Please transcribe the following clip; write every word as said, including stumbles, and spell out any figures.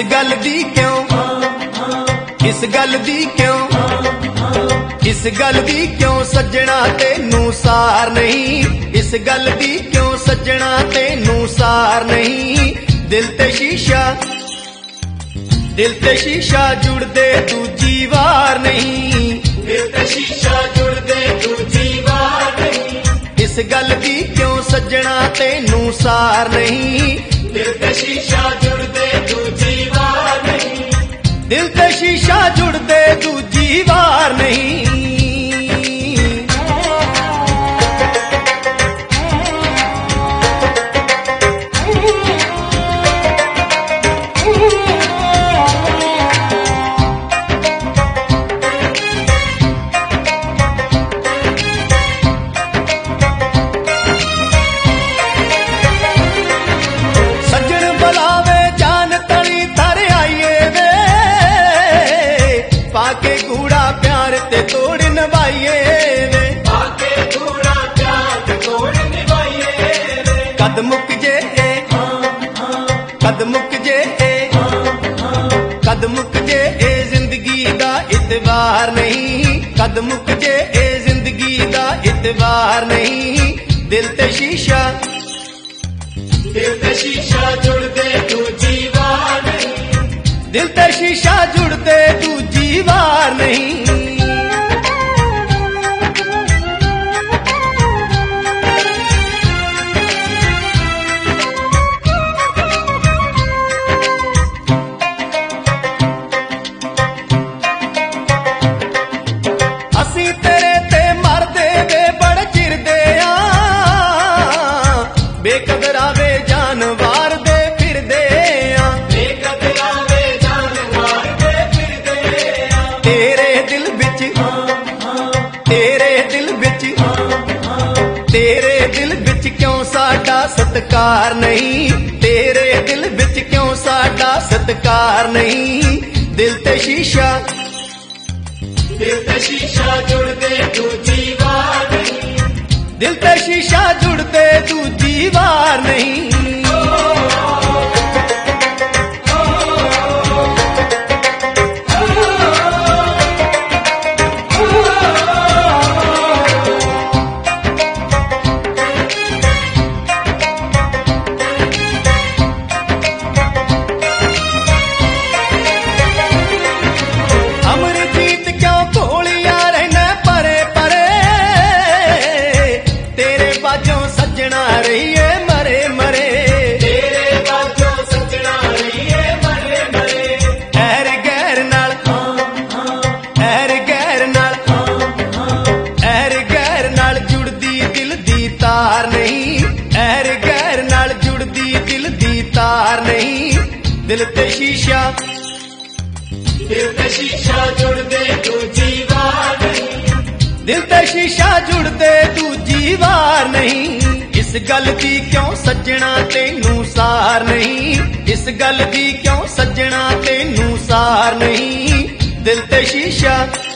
गल दी क्यों, इस गल दी क्यों, इस गल दी क्यों सज्जना तेनू सार नहीं, इस गल दी क्यों सज्जना तेनू सार नहीं। दिल ते शीशा, दिल ते शीशा जुड़दे दूजी वार नहीं, दिल ते शीशा जुड़दे दूजी वार नहीं। इस गल दी क्यों सज्जना तेनू सार नहीं, दिल ते शीशा जुड़दे दूजी वार नहीं, दिल ते शीशा जुड़दे दूजी वार नहीं। पाके कूड़ा प्यार ते तोड़ निभाइए वे, पाके कूड़ा प्यार ते तोड़ निभाइए वे। कद मुक जे ए, कद मुक जे ए, कद मुक जे ए जिंदगी दा इतबार नहीं, कद मुक जे ए जिंदगी दा इतबार नहीं। दिल ते शीशा, दिल ते शीशा जुड़दे दूजी वार नहीं, दिल ते शीशा जुड़दे दूजी वार नहीं। असी तेरे ते मरदे वे बड़े चिरदे आ, बेकदरा वे जानवार दे फिरदे आ, बेकदरा वे जानवार दे फिरदे आ। तेरे दिल बिच, तेरे दिल बिच, तेरे दिल बिच क्यों साडा सत्कार नहीं, तेरे दिल बिच क्यों साडा सत्कार नहीं। दिल ते शीशा, दिल ते शीशा जुड़दे दूजी वार नहीं, दिल ते शीशा जुड़दे दूजी वार नहीं। सज्जना रहिए मरे मरे, तेरे बाजों सज्जना रहिए मरे मरे। ऐर गैर नाल, ऐर गैर नाल, ऐर गैर नाल जुड़दी दिल दी तार नहीं, ऐर गैर नाल जुड़दी दिल दी तार नहीं। दिल ते शीशा, दिल ते शीशा जुड़दे दूजी वार नहीं, दिल ते शीशा जुड़दे दूजी वार नहीं। इस गल दी क्यों सज्जना तेनू सार नहीं, इस गल दी क्यों सज्जना तेनू सार नहीं। दिल ते शीशा,